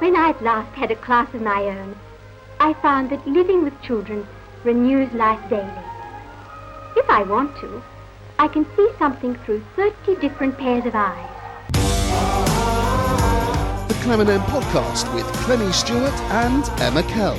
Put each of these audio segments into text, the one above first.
When I at last had a class of my own, I found that living with children renews life daily. If I want to, I can see something through 30 different pairs of eyes. The Clem and Em podcast with Clemmy Stewart and Emma Kell.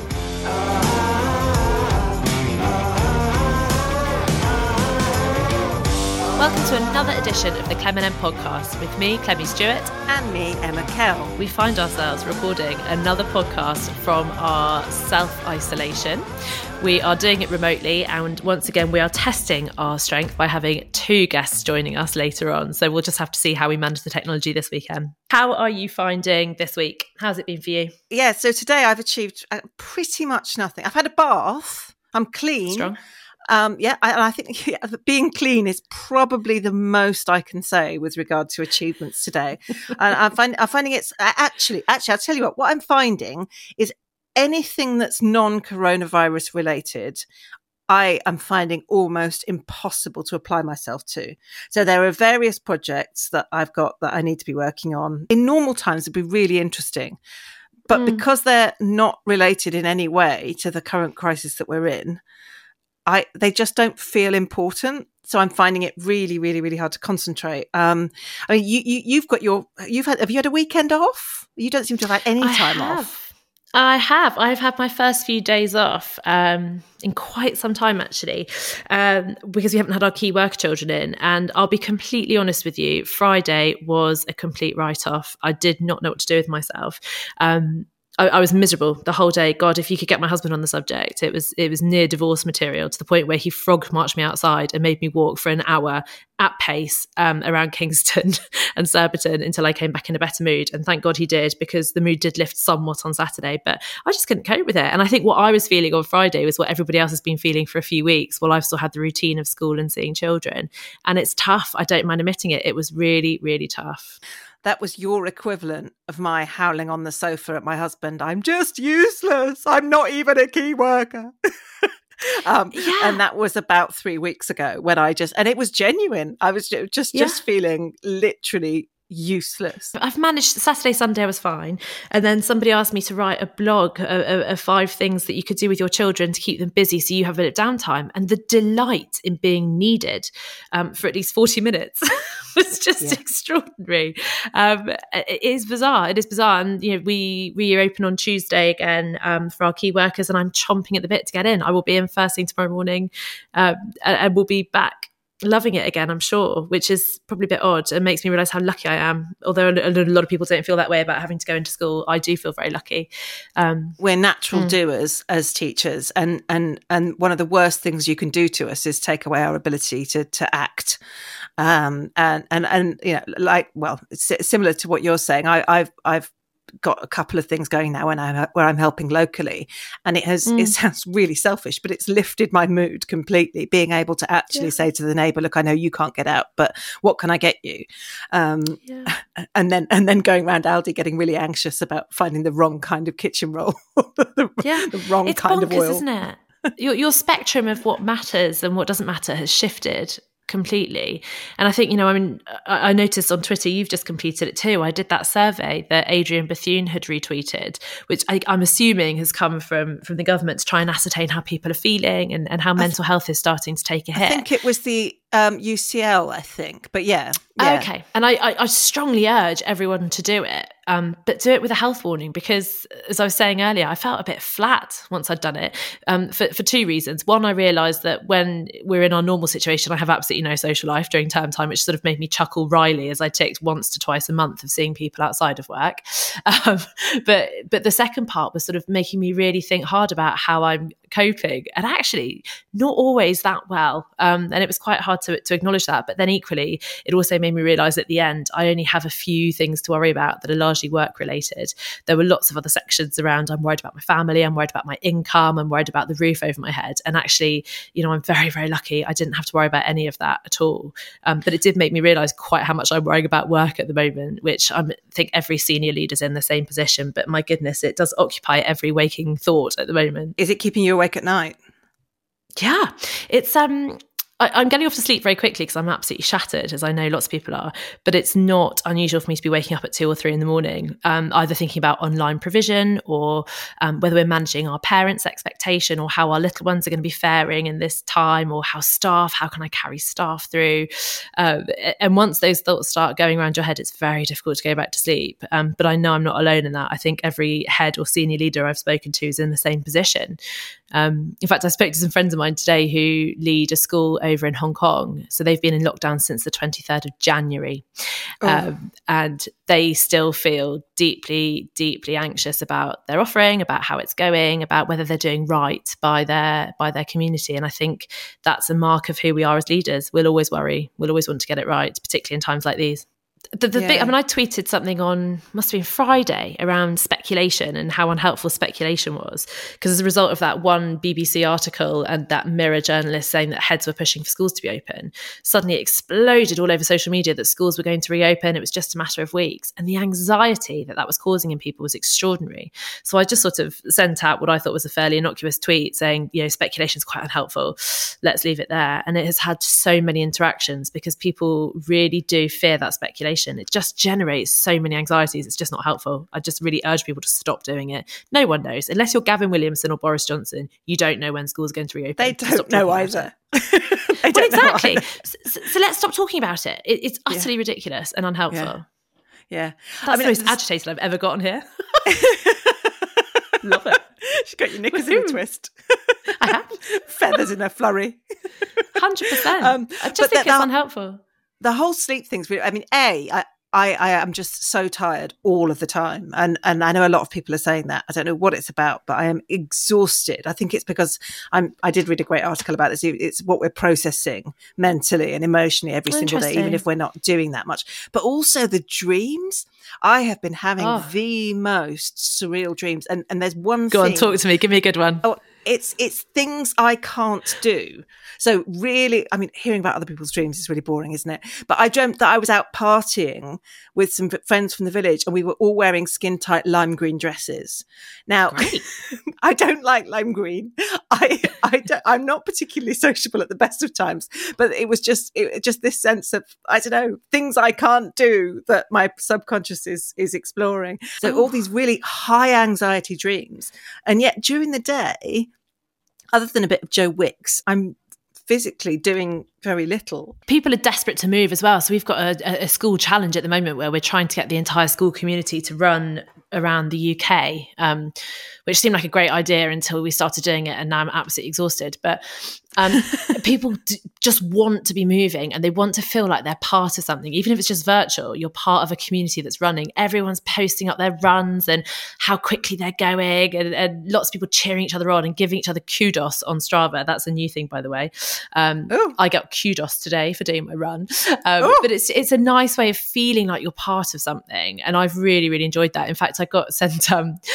Welcome to another edition of the Clem and Em podcast with me, Clemmy Stewart. And me, Emma Kell. We find ourselves recording another podcast from our self-isolation. We are doing it remotely, and once again we are testing our strength by having two guests joining us later on. So we'll just have to see how we manage the technology this weekend. How are you finding this week? How's it been for you? Yeah, so today I've achieved pretty much nothing. I've had a bath. I'm clean. Strong. I think being clean is probably the most I can say with regard to achievements today. And I'm finding it's actually, I'll tell you what I'm finding is anything that's non-coronavirus related, I am finding almost impossible to apply myself to. So there are various projects that I've got that I need to be working on. In normal times, it'd be really interesting. But because they're not related in any way to the current crisis that we're in, they just don't feel important. So I'm finding it really, really, really hard to concentrate. I mean, have you had a weekend off? You don't seem to have had any time off. I have. I've had my first few days off in quite some time, actually, because we haven't had our key worker children in. And I'll be completely honest with you, Friday was a complete write-off. I did not know what to do with myself. I was miserable the whole day. God, if you could get my husband on the subject, it was near divorce material, to the point where he frog marched me outside and made me walk for an hour at pace around Kingston and Surbiton until I came back in a better mood. And thank God he did, because the mood did lift somewhat on Saturday, but I just couldn't cope with it. And I think what I was feeling on Friday was what everybody else has been feeling for a few weeks, while I've still had the routine of school and seeing children. And it's tough. I don't mind admitting it. It was really, really tough. That was your equivalent of my howling on the sofa at my husband. I'm just useless. I'm not even a key worker. And that was about 3 weeks ago when and it was genuine. I was just feeling literally useless. I've managed. Saturday, Sunday I was fine, and then somebody asked me to write a blog of 5 things that you could do with your children to keep them busy so you have a bit of downtime, and the delight in being needed for at least 40 minutes was just extraordinary. It is bizarre, and we reopen on Tuesday again for our key workers, and I'm chomping at the bit to get in. I will be in first thing tomorrow morning, and we'll be back loving it again, I'm sure, which is probably a bit odd and makes me realise how lucky I am. Although a lot of people don't feel that way about having to go into school, I do feel very lucky. We're natural doers as teachers, and one of the worst things you can do to us is take away our ability to act. And it's similar to what you're saying. I've got a couple of things going now where I'm helping locally, and it sounds really selfish, but it's lifted my mood completely, being able to actually say to the neighbour, look, I know you can't get out, but what can I get you? And then going around Aldi getting really anxious about finding the wrong kind of kitchen roll, the wrong it's kind bonkers, of oil, isn't it? Your spectrum of what matters and what doesn't matter has shifted completely. And I think, I noticed on Twitter, you've just completed it too. I did that survey that Adrian Bethune had retweeted, which I'm assuming has come from the government to try and ascertain how people are feeling and how mental health is starting to take a hit. I think it was the UCL, I think, but yeah. Okay. And I strongly urge everyone to do it, but do it with a health warning, because as I was saying earlier, I felt a bit flat once I'd done it, for 2 reasons. One, I realised that when we're in our normal situation, I have absolutely no social life during term time, which sort of made me chuckle wryly as I ticked once to twice a month of seeing people outside of work. But the second part was sort of making me really think hard about how I'm coping, and actually not always that well. And it was quite hard to acknowledge that. But then equally, it also made me realise at the end, I only have a few things to worry about that are largely work related. There were lots of other sections around. I'm worried about my family. I'm worried about my income. I'm worried about the roof over my head. And actually, I'm very, very lucky. I didn't have to worry about any of that at all. But it did make me realise quite how much I'm worrying about work at the moment, which I think every senior leader's in the same position. But my goodness, it does occupy every waking thought at the moment. Is it keeping you awake at night? Yeah, it's I'm getting off to sleep very quickly because I'm absolutely shattered, as I know lots of people are. But it's not unusual for me to be waking up at 2 or 3 in the morning, either thinking about online provision or whether we're managing our parents' expectation or how our little ones are going to be faring in this time, or how can I carry staff through? And once those thoughts start going around your head, it's very difficult to go back to sleep. But I know I'm not alone in that. I think every head or senior leader I've spoken to is in the same position. In fact, I spoke to some friends of mine today who lead a school over in Hong Kong. So they've been in lockdown since the 23rd of January. And they still feel deeply, deeply anxious about their offering, about how it's going, about whether they're doing right by their community. And I think that's a mark of who we are as leaders. We'll always worry. We'll always want to get it right, particularly in times like these. I tweeted something on, must have been Friday, around speculation and how unhelpful speculation was. Because as a result of that one BBC article and that Mirror journalist saying that heads were pushing for schools to be open, suddenly it exploded all over social media that schools were going to reopen. It was just a matter of weeks. And the anxiety that was causing in people was extraordinary. So I just sort of sent out what I thought was a fairly innocuous tweet saying, speculation is quite unhelpful. Let's leave it there. And it has had so many interactions because people really do fear that speculation. It just generates so many anxieties. It's just not helpful. I just really urge people to stop doing it. No one knows. Unless you're Gavin Williamson or Boris Johnson, you don't know when schools are going to reopen. They don't know either. Exactly. So let's stop talking about it. It's utterly ridiculous and unhelpful. Yeah. That's the most agitated I've ever gotten here. Love it. She's got your knickers in a twist. I have. Feathers in a flurry. 100%. I just think it's unhelpful. The whole sleep thing's really, I am just so tired all of the time. And I know a lot of people are saying that. I don't know what it's about, but I am exhausted. I think it's because I did read a great article about this. It's what we're processing mentally and emotionally every single day, even if we're not doing that much. But also the dreams. I have been having the most surreal dreams. And there's one thing. Go on, talk to me. Give me a good one. Oh, it's things I can't do. So really, hearing about other people's dreams is really boring, isn't it? But I dreamt that I was out partying with some friends from the village and we were all wearing skin tight lime green dresses. Now, I don't like lime green. I'm not particularly sociable at the best of times, but it was just this sense of, I don't know, things I can't do that my subconscious is exploring. So all these really high anxiety dreams. And yet during the day, other than a bit of Joe Wicks, I'm physically doing very little. People are desperate to move as well. So we've got a school challenge at the moment where we're trying to get the entire school community to run around the UK, which seemed like a great idea until we started doing it. And now I'm absolutely exhausted. But people just want to be moving and they want to feel like they're part of something. Even if it's just virtual, you're part of a community that's running. Everyone's posting up their runs and how quickly they're going, and lots of people cheering each other on and giving each other kudos on Strava. That's a new thing, by the way. I got kudos today for doing my run. But it's a nice way of feeling like you're part of something. And I've really, really enjoyed that. In fact, I got sent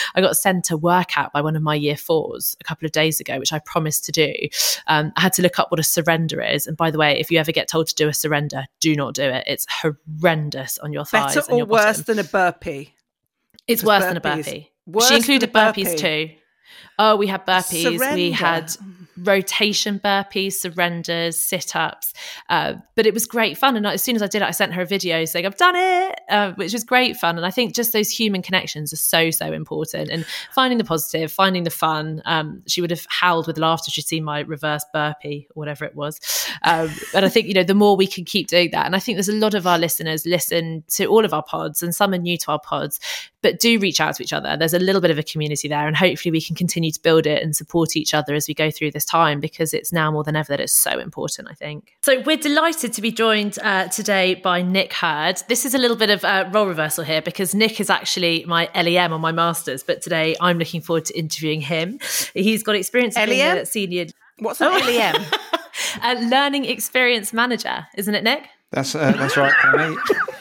a workout by one of my year 4s a couple of days ago, which I promised to do. I had to look up what a surrender is. And by the way, if you ever get told to do a surrender, do not do it. It's horrendous on your thighs. Better and your or worse bottom. than a burpee? It's worse than a burpee. She included burpees too. Oh, we had burpees. Surrender. We had rotation burpees, surrenders, sit-ups. But it was great fun. And as soon as I did it, I sent her a video saying, I've done it, which was great fun. And I think just those human connections are so, so important. And finding the positive, finding the fun. She would have howled with laughter if she'd seen my reverse burpee or whatever it was. But I think, the more we can keep doing that. And I think there's a lot of our listeners listen to all of our pods and some are new to our pods, but do reach out to each other. There's a little bit of a community there and hopefully we can continue to build it and support each other as we go through this time, because it's now more than ever that it's so important, I think. So we're delighted to be joined today by Nick Hurd. This is a little bit of a role reversal here because Nick is actually my LEM on my Masters, but today I'm looking forward to interviewing him. He's got experience of being a senior... What's an LEM? A learning experience manager, isn't it, Nick? That's right, Penny.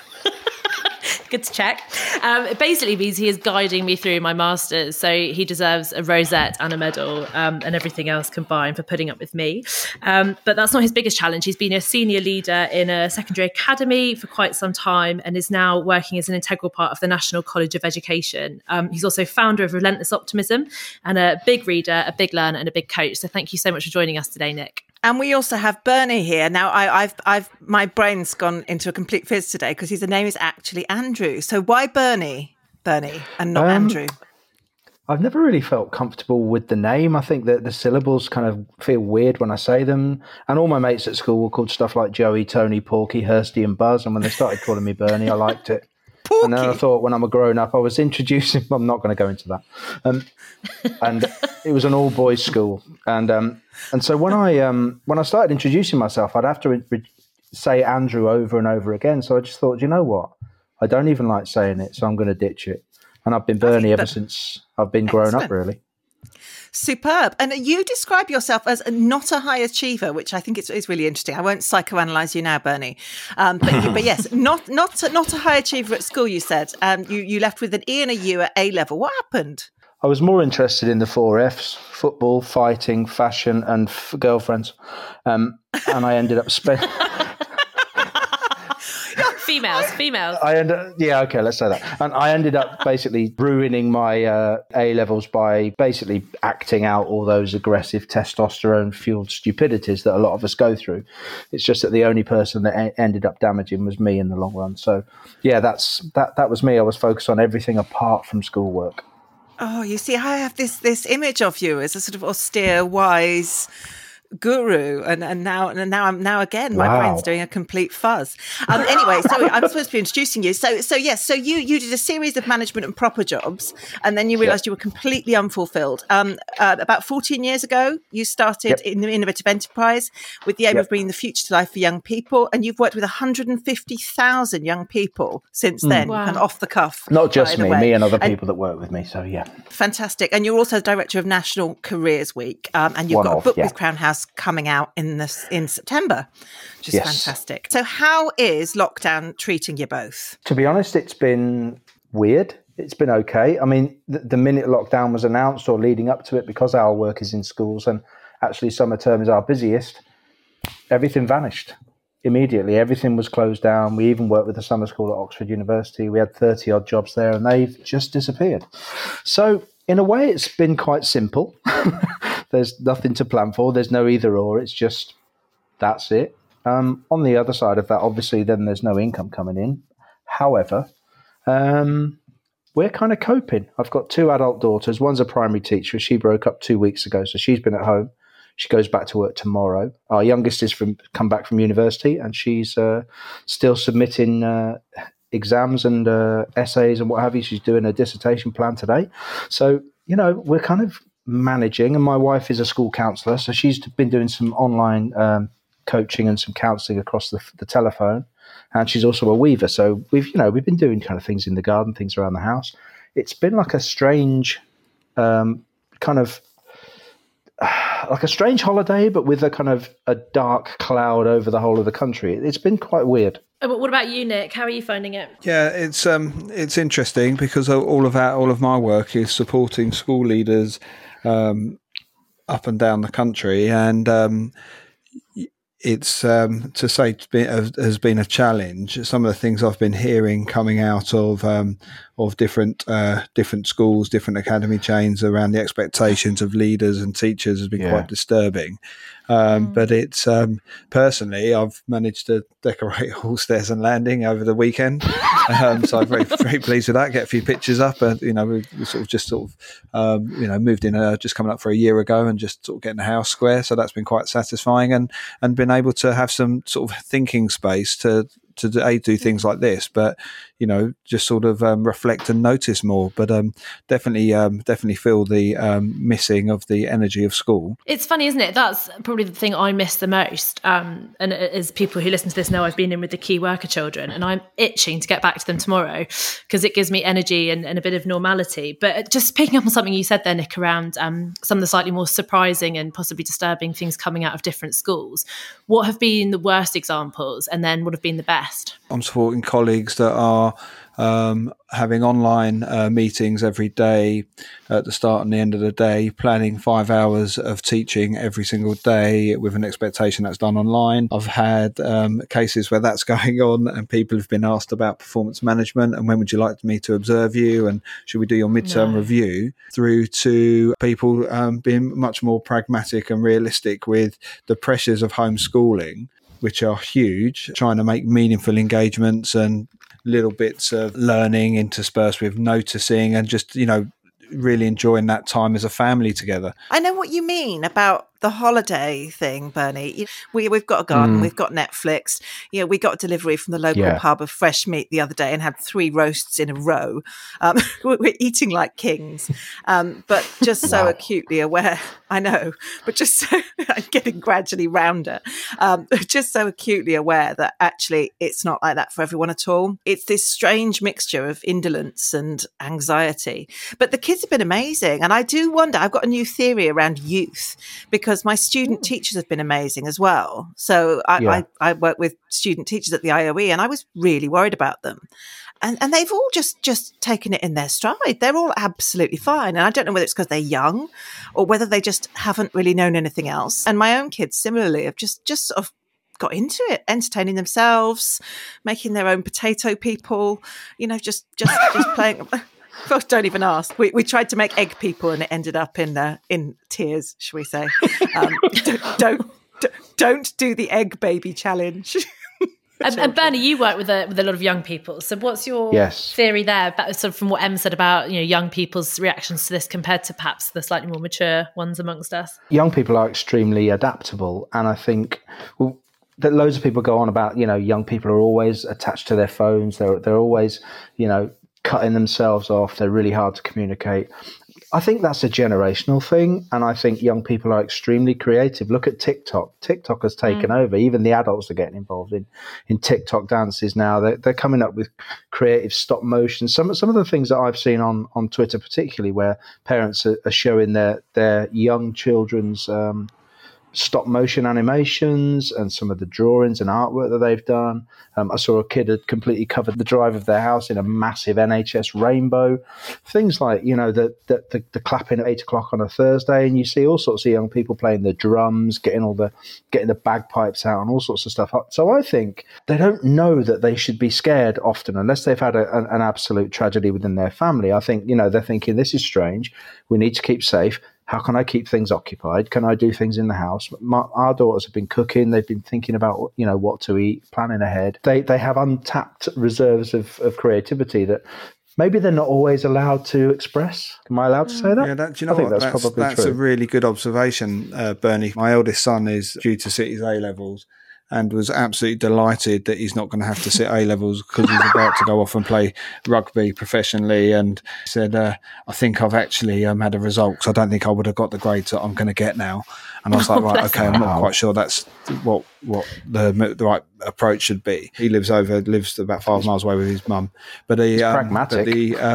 Good to check. It basically means he is guiding me through my Masters. So he deserves a rosette and a medal and everything else combined for putting up with me. But that's not his biggest challenge. He's been a senior leader in a secondary academy for quite some time and is now working as an integral part of the National College of Education. He's also founder of Relentless Optimism and a big reader, a big learner and a big coach. So thank you so much for joining us today, Nick. And we also have Bernie here. Now, I've my brain's gone into a complete fizz today because his name is actually Andrew. So why Bernie, and not Andrew? I've never really felt comfortable with the name. I think that the syllables kind of feel weird when I say them. And all my mates at school were called stuff like Joey, Tony, Porky, Hursty and Buzz. And when they started calling me Bernie, I liked it. Porky. And then I thought when I'm a grown up, I was introducing, I'm not going to go into that. And it was an all boys school. And so when I started introducing myself, I'd have to say Andrew over and over again. So I just thought, you know what? I don't even like saying it, so I'm going to ditch it. And I've been Bernie ever since I've been grown up, really. Superb. And you describe yourself as not a high achiever, which I think is really interesting. I won't psychoanalyze you now, Bernie. But yes, not a high achiever at school, you said. You left with an E and a U at A level. What happened? I was more interested in the 4 Fs: football, fighting, fashion, and girlfriends. And I ended up spending... Females. Let's say that. And I ended up basically ruining my A levels by basically acting out all those aggressive testosterone-fueled stupidities that a lot of us go through. It's just that the only person that ended up damaging was me in the long run. So, yeah, that was me. I was focused on everything apart from schoolwork. Oh, you see, I have this image of you as a sort of austere, wise guru, and now again my brain's doing a complete fuzz. Anyway, so I'm supposed to be introducing you. So you did a series of management and proper jobs, and then you realised you were completely unfulfilled. About 14 years ago, you started in the Innovative Enterprise with the aim of bringing the future to life for young people, and you've worked with 150,000 young people since then. Wow. And off the cuff, not just me and other people that work with me. So yeah, fantastic. And you're also director of National Careers Week, and you've got a book with Crown House coming out in September, which is fantastic. So how is lockdown treating you both? To be honest, it's been weird. It's been okay. I mean, the minute lockdown was announced or leading up to it, because our work is in schools and actually summer term is our busiest, everything vanished immediately. Everything was closed down. We even worked with a summer school at Oxford University. We had 30 odd jobs there and they've just disappeared. So in a way, it's been quite simple. There's nothing to plan for. There's no either or. It's just, that's it. On the other side of that, obviously, then there's no income coming in. However, we're kind of coping. I've got 2 adult daughters. One's a primary teacher. She broke up 2 weeks ago, so she's been at home. She goes back to work tomorrow. Our youngest is come back from university, and she's still submitting exams and essays and what have you. She's doing a dissertation plan today. So, we're kind of managing, and my wife is a school counsellor, so she's been doing some online coaching and some counselling across the telephone, and she's also a weaver. So we've been doing kind of things in the garden, things around the house. It's been like a strange like a strange holiday, but with a kind of a dark cloud over the whole of the country. It's been quite weird. What about you, Nick? How are you finding it? Yeah, it's interesting because all of my work is supporting school leaders up and down the country, and it's to say has been a challenge. Some of the things I've been hearing coming out of different schools, different academy chains around the expectations of leaders and teachers has been quite disturbing. But it's personally, I've managed to decorate Hallstairs and Landing over the weekend, so I'm very very pleased with that. Get a few pictures up, and we moved in just coming up for a year ago, and just sort of getting the house square. So that's been quite satisfying, and been able to have some sort of thinking space to do things like this, but just sort of reflect and notice more. But definitely feel the missing of the energy of school. It's funny, isn't it? That's probably the thing I miss the most. And as people who listen to this know, I've been in with the key worker children, and I'm itching to get back to them tomorrow because it gives me energy and a bit of normality. But just picking up on something you said there, Nick, around some of the slightly more surprising and possibly disturbing things coming out of different schools. What have been the worst examples, and then what have been the best? I'm supporting colleagues that are having online meetings every day at the start and the end of the day, planning 5 hours of teaching every single day with an expectation that's done online. I've had cases where that's going on and people have been asked about performance management and when would you like me to observe you and should we do your midterm review, through to people being much more pragmatic and realistic with the pressures of homeschooling, which are huge, trying to make meaningful engagements and little bits of learning interspersed with noticing and just, really enjoying that time as a family together. I know what you mean about the holiday thing, Bernie. We've got a garden, we've got Netflix. We got a delivery from the local pub of fresh meat the other day and had 3 roasts in a row. We're eating like kings, but just so acutely aware. I know, but just so I'm getting gradually rounder. Just so acutely aware that actually it's not like that for everyone at all. It's this strange mixture of indolence and anxiety. But the kids have been amazing, and I do wonder. I've got a new theory around youth because my student teachers have been amazing as well. So I work with student teachers at the IOE and I was really worried about them. And they've all just taken it in their stride. They're all absolutely fine. And I don't know whether it's because they're young or whether they just haven't really known anything else. And my own kids similarly have just sort of got into it, entertaining themselves, making their own potato people, just playing. Well, don't even ask. We tried to make egg people, and it ended up in tears, shall we say? Don't do the egg baby challenge. And Bernie, you work with a lot of young people. So, what's your theory there? Sort of from what Em said about young people's reactions to this compared to perhaps the slightly more mature ones amongst us. Young people are extremely adaptable, and I think that loads of people go on about young people are always attached to their phones. They're always cutting themselves off. They're really hard to communicate. I think that's a generational thing, and I think young people are extremely creative. Look at TikTok. TikTok has taken over. Even the adults are getting involved in TikTok dances now. They're coming up with creative stop motion. Some of the things that I've seen on Twitter, particularly where parents are showing their young children's stop motion animations and some of the drawings and artwork that they've done. I saw a kid had completely covered the drive of their house in a massive NHS rainbow. Things like, the clapping at 8 o'clock on a Thursday, and you see all sorts of young people playing the drums, getting the bagpipes out and all sorts of stuff. So I think they don't know that they should be scared often unless they've had an absolute tragedy within their family. I think, they're thinking, this is strange. We need to keep safe. How can I keep things occupied? Can I do things in the house? Our daughters have been cooking. They've been thinking about, what to eat, planning ahead. They have untapped reserves of creativity that maybe they're not always allowed to express. Am I allowed to say that? Yeah, I think that's probably true. That's a really good observation, Bernie. My eldest son is due to sit his A-levels and was absolutely delighted that he's not going to have to sit A-levels because he's about to go off and play rugby professionally, and said, I think I've actually had a result because I don't think I would have got the grades that I'm going to get now. And I was like, right, okay, I'm not quite sure that's what the right approach should be. He lives about 5 miles away with his mum. But he's pragmatic.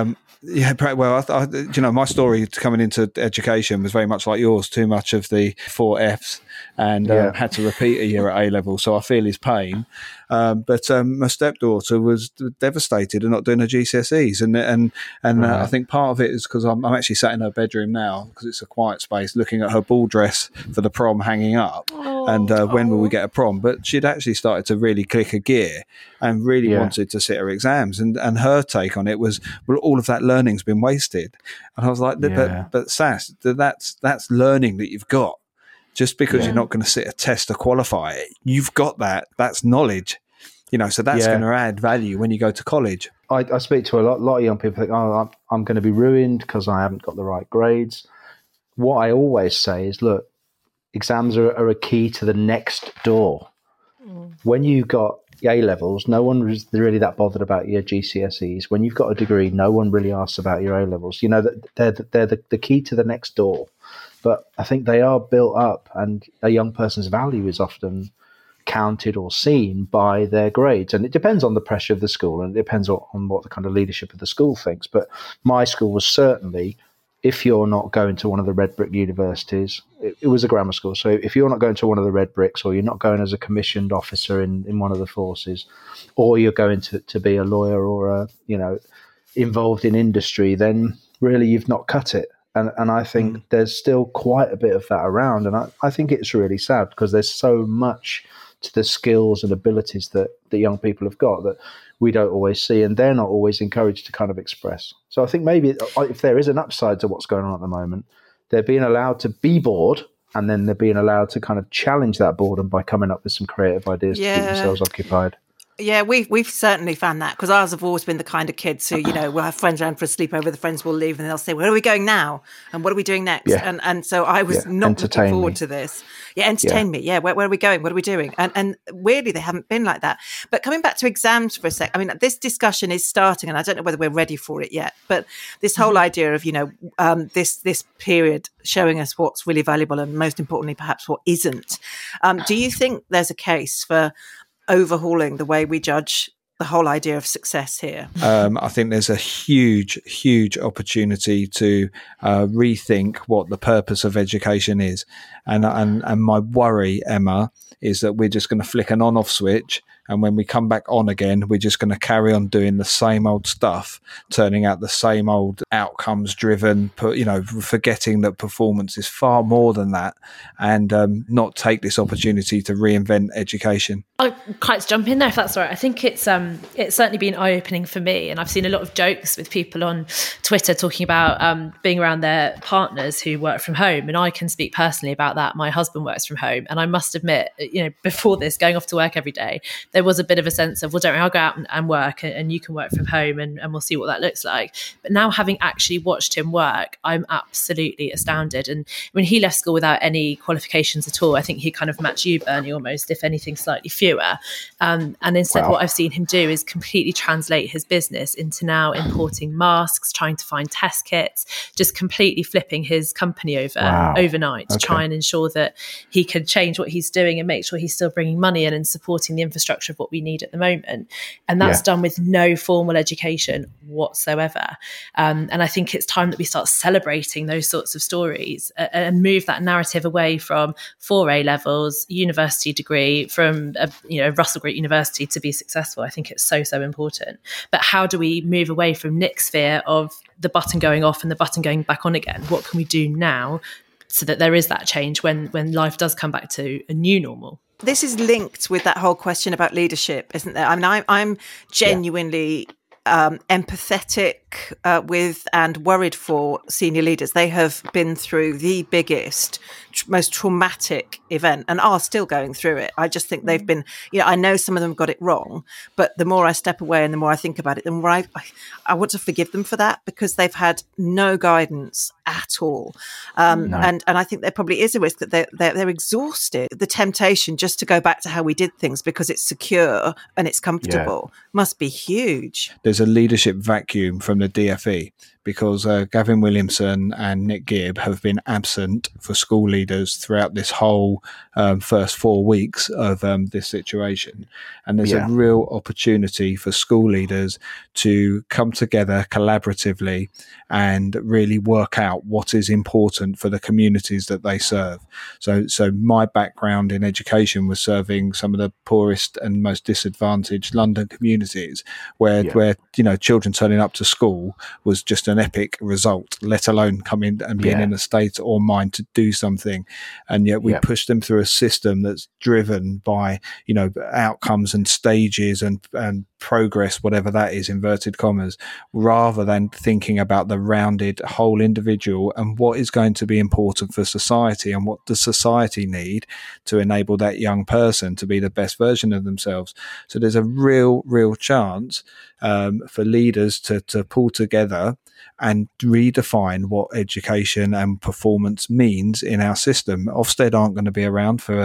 My story coming into education was very much like yours, too much of the 4 Fs, and had to repeat a year at A-level, so I feel his pain. But my stepdaughter was devastated and not doing her GCSEs, and I think part of it is because I'm actually sat in her bedroom now because it's a quiet space, looking at her ball dress for the prom hanging up, and when will we get a prom? But she'd actually started to really click a gear and really wanted to sit her exams, and her take on it was, well, all of that learning's been wasted, and I was like, but Sass, that's learning that you've got. Just because you're not going to sit a test to qualify it, you've got that's knowledge, so that's going to add value when you go to college. I speak to a lot of young people think, I'm going to be ruined because I haven't got the right grades. What I always say is, look, exams are a key to the next door. When you got A-levels, no one was really that bothered about your GCSEs. When you've got a degree, no one really asks about your A-levels. They're the key to the next door. But I think they are built up, and a young person's value is often counted or seen by their grades. And it depends on the pressure of the school, and it depends on what the kind of leadership of the school thinks. But my school was certainly if you're not going to one of the red brick universities, it was a grammar school. So if you're not going to one of the red bricks, or you're not going as a commissioned officer in one of the forces, or you're going to be a lawyer or involved in industry, then really you've not cut it. And I think there's still quite a bit of that around. And I think it's really sad, because there's so much to the skills and abilities that the young people have got that we don't always see, and they're not always encouraged to kind of express. So I think maybe if there is an upside to what's going on at the moment, they're being allowed to be bored, and then they're being allowed to kind of challenge that boredom by coming up with some creative ideas to keep themselves occupied. Yeah, we've certainly found that, because ours have always been the kind of kids who, we'll have friends around for a sleepover, the friends will leave and they'll say, where are we going now? And what are we doing next? Yeah. And so I was not looking forward to this. Yeah, entertain me. Yeah, where are we going? What are we doing? And weirdly, they haven't been like that. But coming back to exams for a sec, I mean, this discussion is starting, and I don't know whether we're ready for it yet, but this whole idea of, this period showing us what's really valuable and most importantly, perhaps what isn't. Do you think there's a case for overhauling the way we judge the whole idea of success here? I think there's a huge opportunity to rethink what the purpose of education is. And my worry, Emma, is that we're just going to flick an on-off switch, and when we come back on again, we're just going to carry on doing the same old stuff, turning out the same old outcomes driven, forgetting that performance is far more than that, and not take this opportunity to reinvent education. I'd quite jump in there if that's all right. I think it's certainly been eye-opening for me, and I've seen a lot of jokes with people on Twitter talking about being around their partners who work from home, and I can speak personally about that. My husband works from home, and I must admit, before this, going off to work every day, there was a bit of a sense of, well, don't worry, I'll go out and work, and you can work from home, and we'll see what that looks like. But now, having actually watched him work, I'm absolutely astounded. And when he left school without any qualifications at all, I think he kind of matched you, Bernie, almost, if anything, slightly fewer. And instead, what I've seen him do is completely translate his business into now importing masks, trying to find test kits, just completely flipping his company over overnight to try and ensure that he could change what he's doing and make sure he's still bringing money in and supporting the infrastructure of what we need at the moment. And that's done with no formal education whatsoever. And I think it's time that we start celebrating those sorts of stories and move that narrative away from 4 A levels, university degree, from Russell Group University to be successful. I think it's so important. But how do we move away from Nick's fear of the button going off and the button going back on again? What can we do now so that there is that change when life does come back to a new normal? This is linked with that whole question about leadership, isn't there? I mean, I'm genuinely empathetic with and worried for senior leaders. They have been through the biggest, most traumatic event and are still going through it. I just think they've been, I know some of them got it wrong, but the more I step away and the more I think about it, the more I want to forgive them for that, because they've had no guidance at all. And I think there probably is a risk that they're exhausted. The temptation just to go back to how we did things because it's secure and it's comfortable must be huge. There's a leadership vacuum from the DFE because Gavin Williamson and Nick Gibb have been absent for school leaders throughout this whole first 4 weeks of this situation. And there's a real opportunity for school leaders to come together collaboratively and really work out what is important for the communities that they serve. So my background in education was serving some of the poorest and most disadvantaged London communities where children turning up to school was just an epic result, let alone coming and being in a state or mind to do something. And yet we push them through a system that's driven by, outcomes and stages and progress, whatever that is, inverted commas, rather than thinking about the rounded whole individual and what is going to be important for society and what does society need to enable that young person to be the best version of themselves. So there's a real chance for leaders to pull together and redefine what education and performance means in our system. Ofsted aren't going to be around for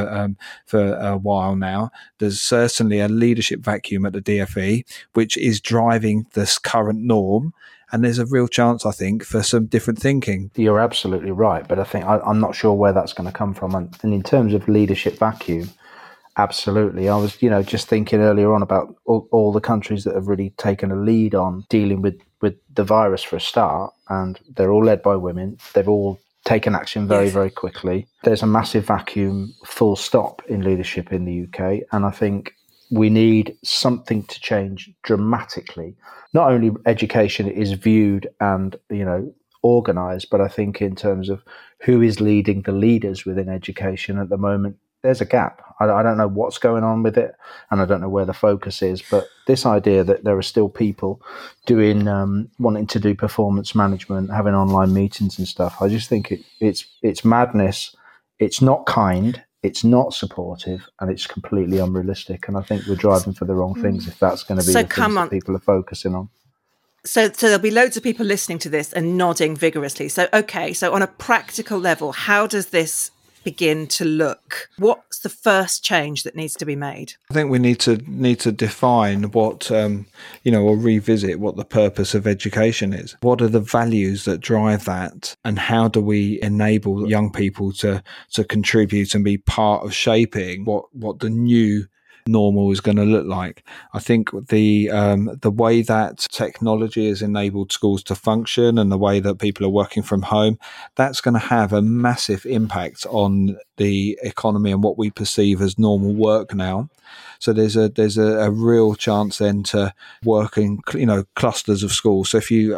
a while now. There's certainly a leadership vacuum at the DFE, which is driving this current norm. And there's a real chance, I think, for some different thinking. You're absolutely right. But I think I'm not sure where that's going to come from. And in terms of leadership vacuum, Absolutely. I was, just thinking earlier on about all the countries that have really taken a lead on dealing with the virus for a start, and they're all led by women. They've all taken action very, very quickly. There's a massive vacuum, full stop, in leadership in the UK, and I think we need something to change dramatically. Not only education is viewed and, organised, but I think in terms of who is leading the leaders within education at the moment, there's a gap. I don't know what's going on with it, and I don't know where the focus is, but this idea that there are still people doing, wanting to do performance management, having online meetings and stuff, I just think it's madness. It's not kind, it's not supportive, and it's completely unrealistic. And I think we're driving for the wrong things if that's going to be the things that people are focusing on. So there'll be loads of people listening to this and nodding vigorously. So on a practical level, how does this begin to look? What's the first change that needs to be made? I think we need to define what, or revisit what the purpose of education is. What are the values that drive that, and how do we enable young people to contribute and be part of shaping what the new normal is going to look like? I think the way that technology has enabled schools to function and the way that people are working from home, that's going to have a massive impact on the economy and what we perceive as normal work now. So there's a real chance then to work in clusters of schools. So if you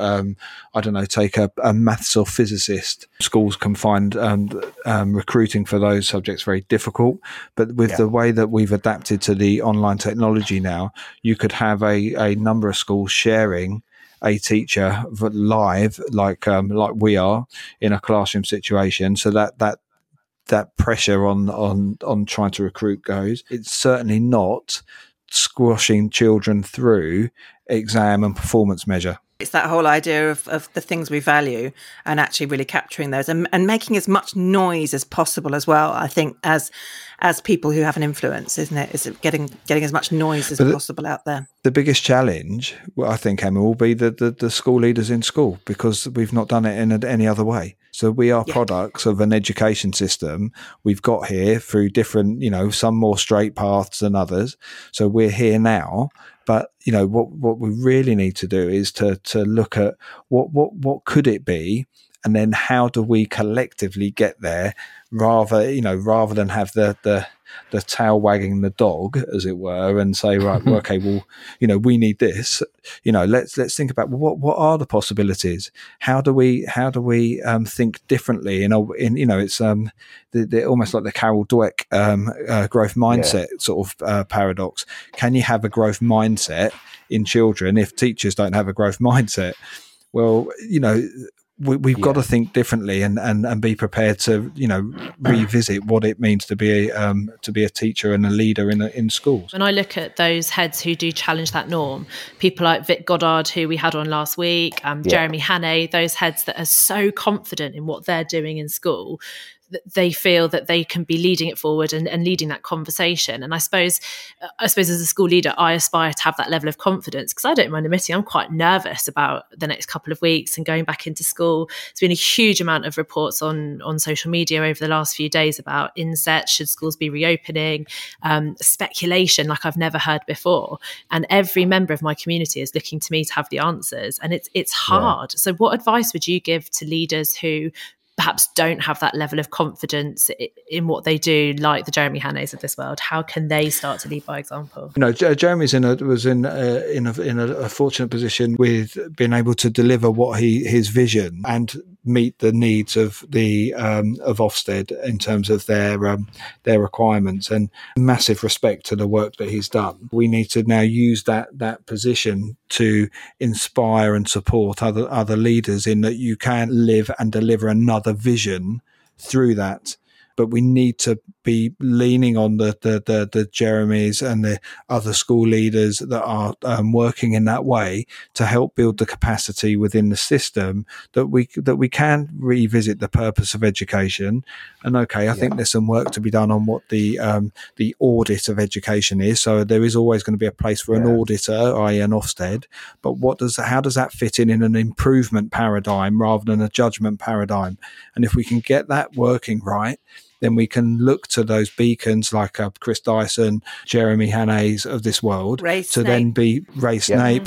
take a maths or physicist, schools can find recruiting for those subjects very difficult. But with the way that we've adapted to the online technology now, you could have a number of schools sharing a teacher live, like we are in a classroom situation. So that pressure on trying to recruit goes. It's certainly not squashing children through exam and performance measure. It's that whole idea of the things we value and actually really capturing those and making as much noise as possible as well. I think as people who have an influence, isn't it? Is it getting as much noise as possible out there? The biggest challenge, I think, Emma, will be the school leaders in school, because we've not done it in any other way. So we are products of an education system we've got here through different, some more straight paths than others. So we're here now. But, what we really need to do is to look at what could it be, and then how do we collectively get there, rather than have the tail wagging the dog, as it were, and say, right, well, okay, well, we need this. Let's think about what are the possibilities. How do we think differently? It's almost like the Carol Dweck growth mindset sort of paradox. Can you have a growth mindset in children if teachers don't have a growth mindset? Well, we've got to think differently and be prepared to revisit what it means to be a teacher and a leader in schools. When I look at those heads who do challenge that norm, people like Vic Goddard, who we had on last week, Jeremy Hannay, those heads that are so confident in what they're doing in school, they feel that they can be leading it forward and leading that conversation. And I suppose as a school leader, I aspire to have that level of confidence, because I don't mind admitting I'm quite nervous about the next couple of weeks and going back into school. There's been a huge amount of reports on social media over the last few days about insets, should schools be reopening, speculation like I've never heard before. And every member of my community is looking to me to have the answers. And it's hard. So what advice would you give to leaders who perhaps don't have that level of confidence in what they do, like the Jeremy Hannays of this world? How can they start to lead by example? Jeremy's was in a fortunate position with being able to deliver his vision and meet the needs of the of Ofsted in terms of their requirements, and massive respect to the work that he's done. We need to now use that position to inspire and support other leaders in that you can live and deliver another vision through that. But we need to be leaning on the Jeremys and the other school leaders that are working in that way to help build the capacity within the system that we can revisit the purpose of education. And I think there's some work to be done on what the audit of education is. So there is always going to be a place for an auditor, i.e. an Ofsted. But how does that fit in an improvement paradigm rather than a judgment paradigm? And if we can get that working right, then we can look to those beacons like Chris Dyson, Jeremy Hannays of this world then be Ray Snape,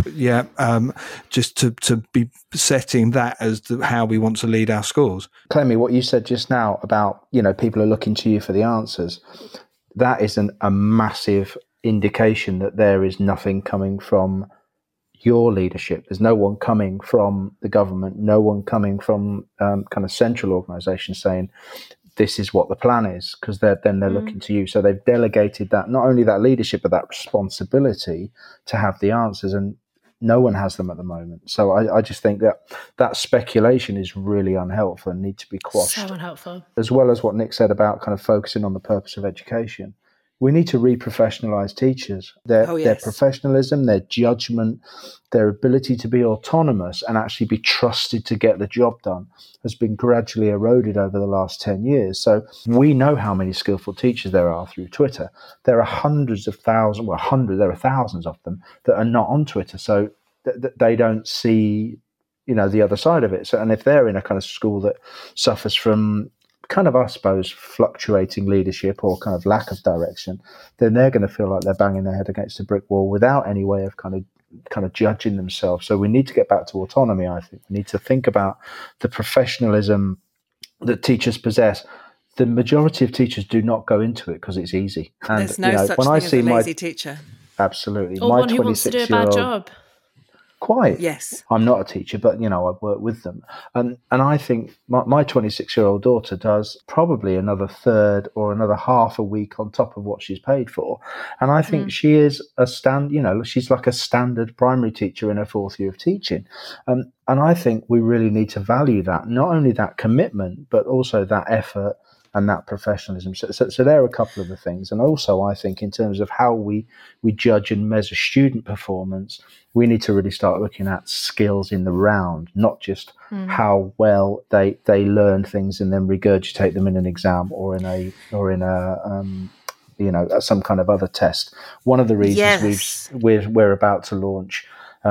just to be setting that as how we want to lead our schools. Clemmy, what you said just now about, people are looking to you for the answers, that is a massive indication that there is nothing coming from your leadership. There's no one coming from the government, no one coming from kind of central organisations saying this is what the plan is, because they're looking to you. So they've delegated that, not only that leadership, but that responsibility to have the answers, and no one has them at the moment. So I just think that speculation is really unhelpful and needs to be quashed. So unhelpful. As well as what Nick said about kind of focusing on the purpose of education. We need to re-professionalise teachers. Their professionalism, their judgment, their ability to be autonomous and actually be trusted to get the job done has been gradually eroded over the last 10 years. So we know how many skillful teachers there are through Twitter. There are hundreds of thousands, there are thousands of them that are not on Twitter. So they don't see, the other side of it. So, and if they're in a kind of school that suffers from kind of, I suppose, fluctuating leadership or kind of lack of direction, then they're going to feel like they're banging their head against a brick wall without any way of kind of judging themselves. So we need to get back to autonomy, I think. We need to think about the professionalism that teachers possess. The majority of teachers do not go into it because it's easy. And there's no such thing as a lazy teacher. Absolutely. Or one who wants to do a bad job. Quite. Yes. I'm not a teacher, but, I've worked with them. And I think my 26-year-old daughter does probably another third or another half a week on top of what she's paid for. And I think she is she's like a standard primary teacher in her fourth year of teaching. And I think we really need to value that, not only that commitment, but also that effort and that professionalism. So there are a couple of the things. And also, I think in terms of how we judge and measure student performance, we need to really start looking at skills in the round, not just how well they learn things and then regurgitate them in an exam or in a some kind of other test. One of the reasons we're about to launch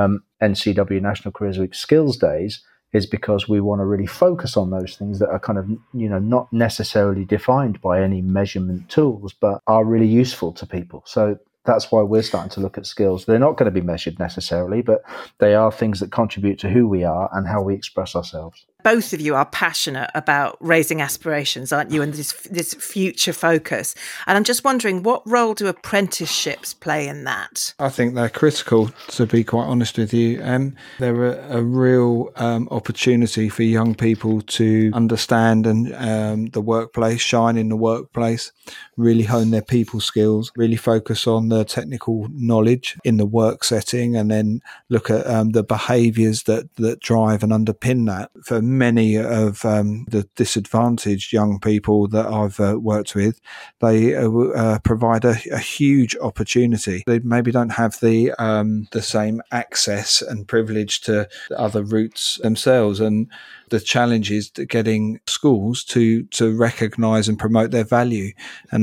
NCW National Careers Week Skills Days is because we want to really focus on those things that are kind of, not necessarily defined by any measurement tools, but are really useful to people. So that's why we're starting to look at skills. They're not going to be measured necessarily, but they are things that contribute to who we are and how we express ourselves. Both of you are passionate about raising aspirations, aren't you? And this future focus. And I'm just wondering, what role do apprenticeships play in that? I think they're critical, to be quite honest with you. They're a real opportunity for young people to understand and the workplace, shine in the workplace, really hone their people skills, really focus on the technical knowledge in the work setting, and then look at the behaviours that drive and underpin that. For many of the disadvantaged young people that I've worked with, they provide a huge opportunity. They maybe don't have the same access and privilege to other routes themselves, and the challenge is getting schools to recognise and promote their value.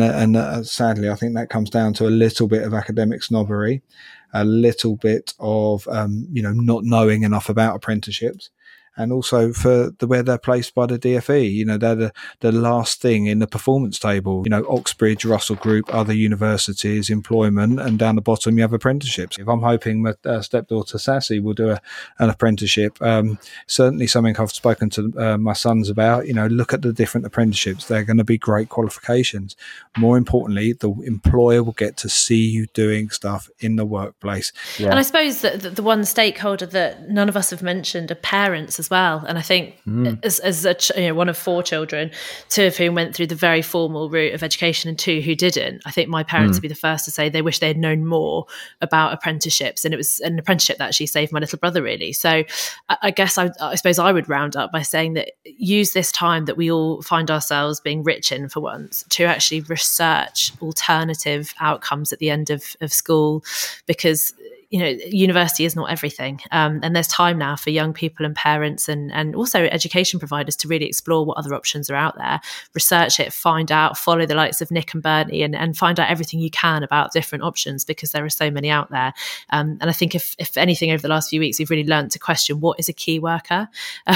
And sadly, I think that comes down to a little bit of academic snobbery, a little bit of not knowing enough about apprenticeships. And also for where they're placed by the DFE, they're the last thing in the performance table. Oxbridge, Russell Group, other universities, employment, and down the bottom you have apprenticeships. If I'm hoping my stepdaughter Sassy will do an apprenticeship, certainly something I've spoken to my sons about. Look at the different apprenticeships; they're going to be great qualifications. More importantly, the employer will get to see you doing stuff in the workplace. Yeah. And I suppose that the one stakeholder that none of us have mentioned are parents as well. And I think as one of 4 children, 2 of whom went through the very formal route of education and 2 who didn't, I think my parents would be the first to say they wish they had known more about apprenticeships. And it was an apprenticeship that actually saved my little brother, really. So I guess I suppose I would round up by saying that use this time that we all find ourselves being rich in for once to actually research alternative outcomes at the end of school, because university is not everything. And there's time now for young people and parents and also education providers to really explore what other options are out there, research it, find out, follow the likes of Nick and Bernie and find out everything you can about different options, because there are so many out there. And I think if anything over the last few weeks, we've really learned to question what is a key worker,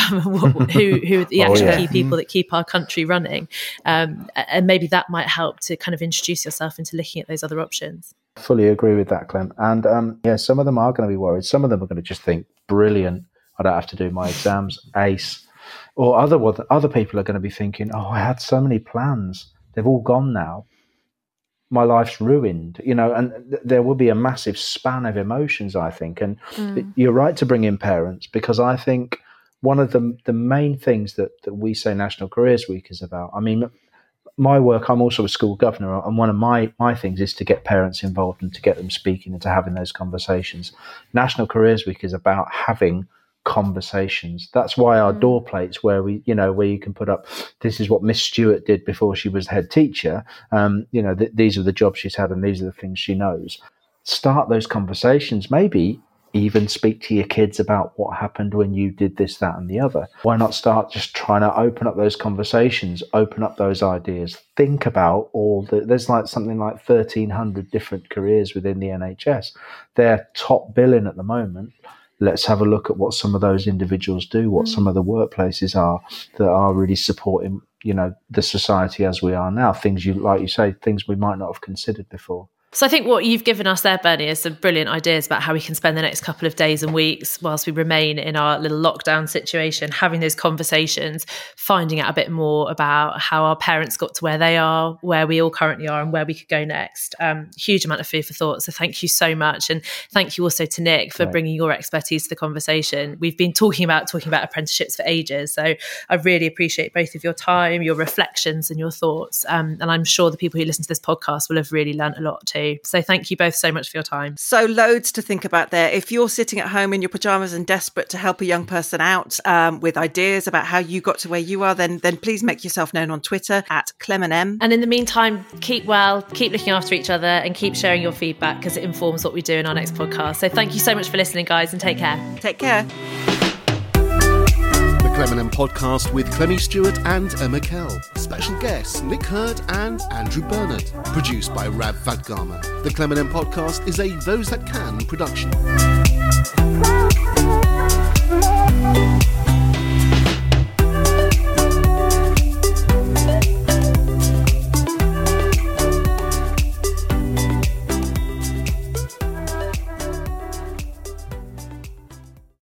who are the actual key people that keep our country running. And maybe that might help to kind of introduce yourself into looking at those other options. Fully agree with that, Clem. And some of them are going to be worried. Some of them are going to just think, brilliant, I don't have to do my exams, ace. Or other people are going to be thinking, oh, I had so many plans, they've all gone now, my life's ruined, and there will be a massive span of emotions, I think. And you're right to bring in parents, because I think one of the main things that we say National Careers Week is about, I mean, my work, I'm also a school governor, and one of my things is to get parents involved and to get them speaking and to having those conversations. National Careers Week is about having conversations. That's why our door plates, where you can put up, this is what Miss Stewart did before she was head teacher. These are the jobs she's had and these are the things she knows. Start those conversations. Maybe even speak to your kids about what happened when you did this, that, and the other. Why not start just trying to open up those conversations, open up those ideas, think about there's something like 1,300 different careers within the NHS. They're top billing at the moment. Let's have a look at what some of those individuals do, what some of the workplaces are that are really supporting, the society as we are now. Things like you say, things we might not have considered before. So I think what you've given us there, Bernie, is some brilliant ideas about how we can spend the next couple of days and weeks whilst we remain in our little lockdown situation, having those conversations, finding out a bit more about how our parents got to where they are, where we all currently are, and where we could go next. Huge amount of food for thought. So thank you so much. And thank you also to Nick for bringing your expertise to the conversation. We've been talking about apprenticeships for ages. So I really appreciate both of your time, your reflections and your thoughts. And I'm sure the people who listen to this podcast will have really learnt a lot too. So thank you both so much for your time. So loads to think about there. If you're sitting at home in your pajamas and desperate to help a young person out with ideas about how you got to where you are, then please make yourself known on Twitter at @ClemandM. And in the meantime, keep well, keep looking after each other and keep sharing your feedback, because it informs what we do in our next podcast. So thank you so much for listening, guys, and take care. Take care. Clem and M podcast with Clemmy Stewart and Emma Kell. Special guests Nick Hurd and Andrew Bernard. Produced by Rav Vadgama. The Clem and M podcast is a Those That Can production.